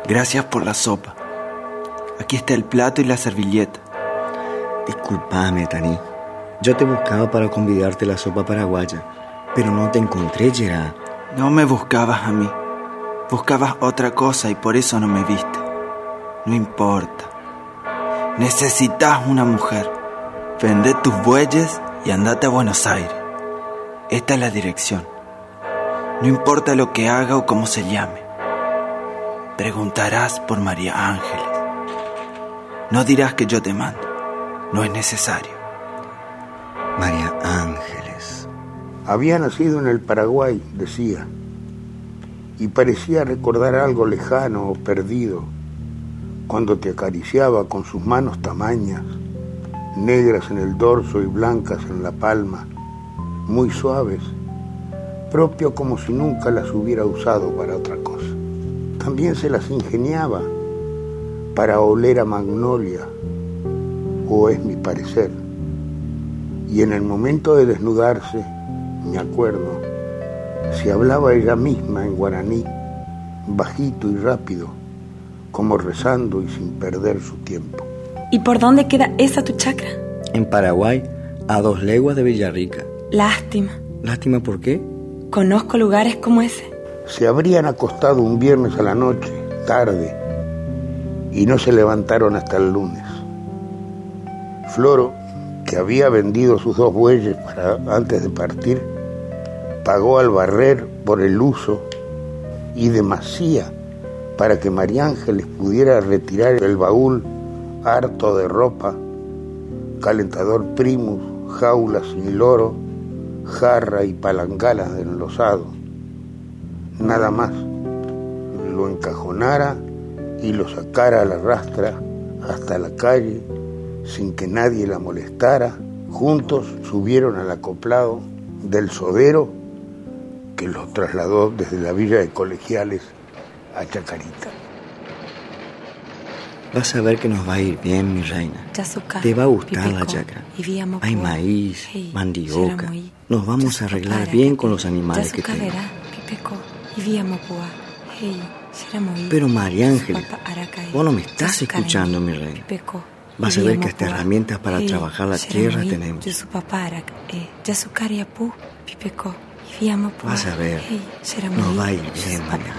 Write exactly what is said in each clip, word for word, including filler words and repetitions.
Gracias por la sopa. Aquí está el plato y la servilleta. Disculpame, Tani. Yo te buscaba para convidarte la sopa paraguaya, pero no te encontré, Gerard. No me buscabas a mí. Buscabas otra cosa y por eso no me viste. No importa. Necesitas una mujer. Vende tus bueyes y andate a Buenos Aires. Esta es la dirección. No importa lo que haga o cómo se llame. Preguntarás por María Ángeles. No dirás que yo te mando. No es necesario. María Ángeles. Había nacido en el Paraguay, decía, y parecía recordar algo lejano o perdido cuando te acariciaba con sus manos tamañas, negras en el dorso y blancas en la palma, muy suaves, propio como si nunca las hubiera usado para otra cosa. También se las ingeniaba para oler a magnolia, o es mi parecer, y en el momento de desnudarse, me acuerdo, se hablaba ella misma en guaraní, bajito y rápido, como rezando y sin perder su tiempo. ¿Y por dónde queda esa tu chacra? En Paraguay, a dos leguas de Villarrica. Lástima. ¿Lástima por qué? Conozco lugares como ese. Se habrían acostado un viernes a la noche, tarde, y no se levantaron hasta el lunes. Floro, que había vendido sus dos bueyes para antes de partir, pagó al barrer por el uso y demasía para que María Ángeles pudiera retirar el baúl harto de ropa, calentador Primus, jaulas sin loro, jarra y palanganas de enlosado. Nada más. Lo encajonara y lo sacara a la rastra hasta la calle sin que nadie la molestara. Juntos subieron al acoplado del sodero que los trasladó desde la villa de Colegiales a Chacarita. Vas a ver que nos va a ir bien, mi reina. Te va a gustar la chacra. Hay maíz, mandioca. Nos vamos a arreglar bien con los animales que tenemos. Pero María Ángeles, vos no me estás escuchando, mi reina. Vas a ver que hasta herramientas para trabajar la tierra tenemos. Vas a ver, nos va a ir bien, María.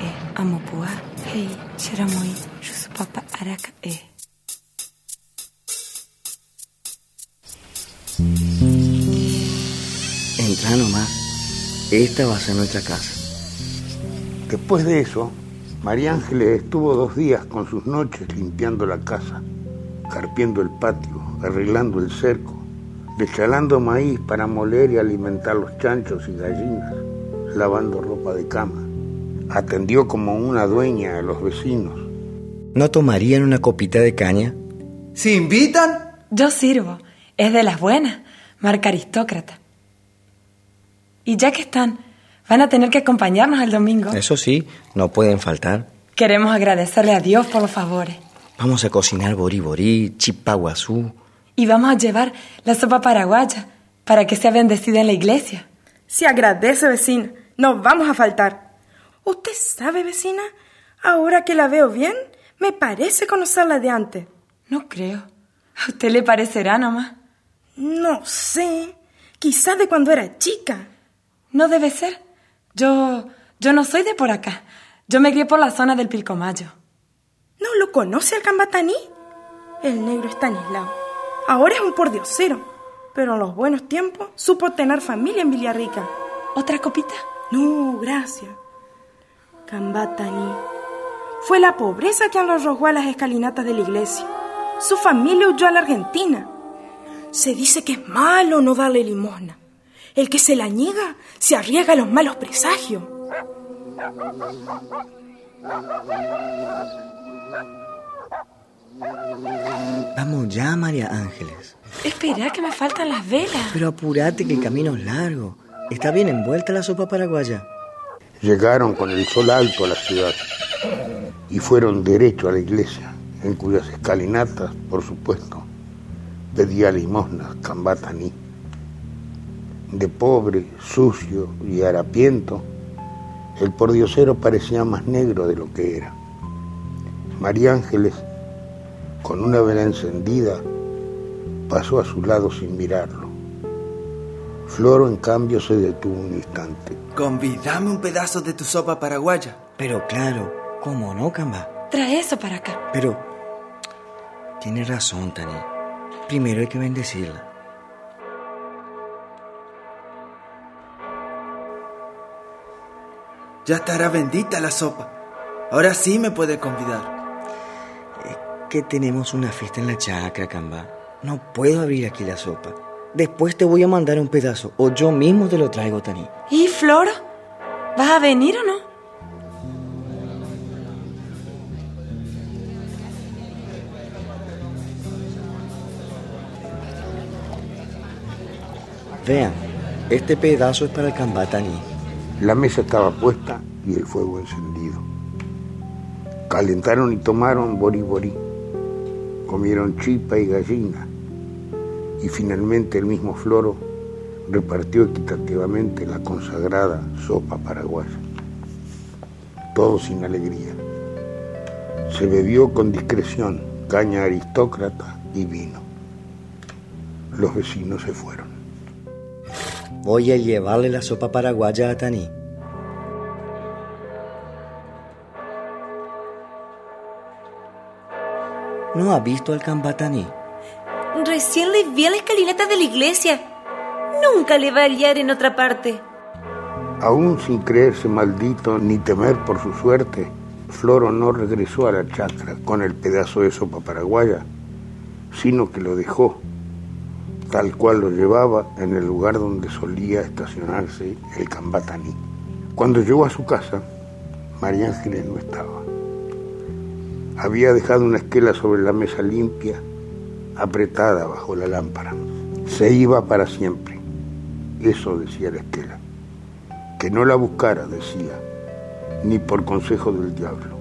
Entra nomás. Esta va a ser nuestra casa. Después de eso, María Ángeles estuvo dos días con sus noches limpiando la casa, carpiendo el patio, arreglando el cerco, deschalando maíz para moler y alimentar los chanchos y gallinas, lavando ropa de cama. Atendió como una dueña a los vecinos. ¿No tomarían una copita de caña? ¿Se invitan? Yo sirvo. Es de las buenas, marca aristócrata. Y ya que están, van a tener que acompañarnos el domingo. Eso sí, no pueden faltar. Queremos agradecerle a Dios por los favores. Vamos a cocinar boriborí, chipaguazú. Y vamos a llevar la sopa paraguaya para que sea bendecida en la iglesia. Se agradece, vecina. No vamos a faltar. ¿Usted sabe, vecina? Ahora que la veo bien, me parece conocerla de antes. No creo. ¿A usted le parecerá nomás? No sé. Quizás de cuando era chica. No debe ser. Yo, yo no soy de por acá. Yo me crié por la zona del Pilcomayo. ¿No lo conoce al Cambataní? El negro Estanislao. Ahora es un pordiosero, pero en los buenos tiempos supo tener familia en Villarrica. ¿Otra copita? No, gracias. Cambataní. Fue la pobreza quien lo arrojó a las escalinatas de la iglesia. Su familia huyó a la Argentina. Se dice que es malo no darle limosna. El que se la niega se arriesga a los malos presagios. Vamos ya, María Ángeles. Espera, que me faltan las velas. Pero apúrate, que el camino es largo. Está bien envuelta la sopa paraguaya. Llegaron con el sol alto a la ciudad y fueron derecho a la iglesia, en cuyas escalinatas, por supuesto, pedía limosnas Cambataní. De pobre, sucio y harapiento, el pordiosero parecía más negro de lo que era. María Ángeles, con una vela encendida, pasó a su lado sin mirarlo. Floro, en cambio, se detuvo un instante. Convídame un pedazo de tu sopa paraguaya. Pero claro, ¿cómo no, Camba? Trae eso para acá. Pero tienes razón, Tani. Primero hay que bendecirla. Ya estará bendita la sopa. Ahora sí me puede convidar. Es que tenemos una fiesta en la chacra, Camba. No puedo abrir aquí la sopa. Después te voy a mandar un pedazo, o yo mismo te lo traigo, Tani. ¿Y Floro? ¿Vas a venir o no? Vean, este pedazo es para el Camba, Tani. La mesa estaba puesta y el fuego encendido. Calentaron y tomaron borí borí. Comieron chipa y gallina. Y finalmente el mismo Floro repartió equitativamente la consagrada sopa paraguaya. Todo sin alegría. Se bebió con discreción caña aristócrata y vino. Los vecinos se fueron. Voy a llevarle la sopa paraguaya a Tani. ¿No ha visto al Camba, Tani? Recién le vi a la escalinata de la iglesia. Nunca le va a hallar en otra parte. Aún sin creerse maldito ni temer por su suerte, Floro no regresó a la chacra con el pedazo de sopa paraguaya, sino que lo dejó, tal cual lo llevaba, en el lugar donde solía estacionarse el Camba Tani. Cuando llegó a su casa, María Ángeles no estaba. Había dejado una esquela sobre la mesa limpia, apretada bajo la lámpara. Se iba para siempre. Eso decía la esquela. Que no la buscara, decía, ni por consejo del diablo.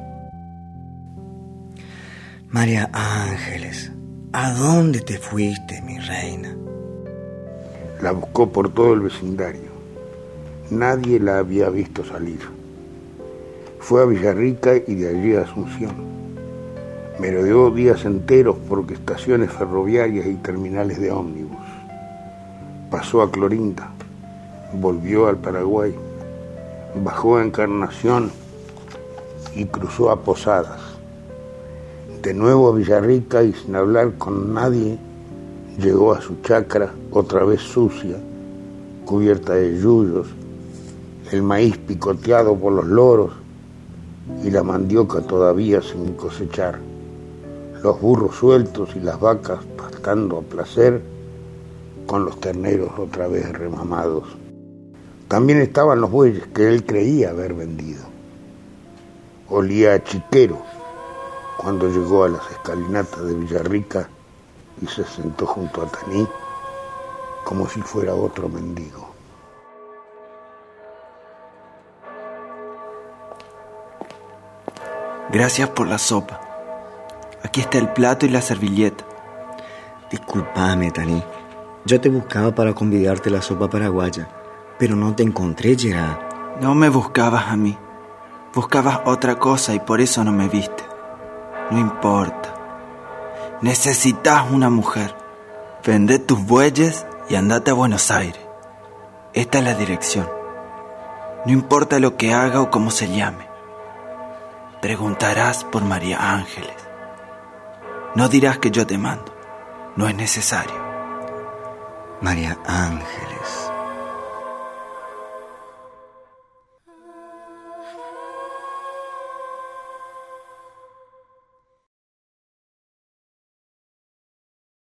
María Ángeles, ¿a dónde te fuiste, mi reina? La buscó por todo el vecindario. Nadie la había visto salir. Fue a Villarrica y de allí a Asunción. Merodeó días enteros por estaciones ferroviarias y terminales de ómnibus. Pasó a Clorinda, volvió al Paraguay, bajó a Encarnación y cruzó a Posadas. De nuevo a Villarrica y sin hablar con nadie, llegó a su chacra, otra vez sucia, cubierta de yuyos, el maíz picoteado por los loros y la mandioca todavía sin cosechar, los burros sueltos y las vacas pastando a placer, con los terneros otra vez remamados. También estaban los bueyes que él creía haber vendido. Olía a chiquero cuando llegó a las escalinatas de Villarrica y se sentó junto a Tani como si fuera otro mendigo. Gracias por la sopa. Aquí está el plato y la servilleta. Disculpame, Tani. Yo te buscaba para convidarte la sopa paraguaya, pero no te encontré, Gerard. No me buscabas a mí. Buscabas otra cosa y por eso no me viste. No importa. Necesitas una mujer. Vende tus bueyes y andate a Buenos Aires. Esta es la dirección. No importa lo que haga o cómo se llame. Preguntarás por María Ángeles. No dirás que yo te mando. No es necesario. María Ángeles.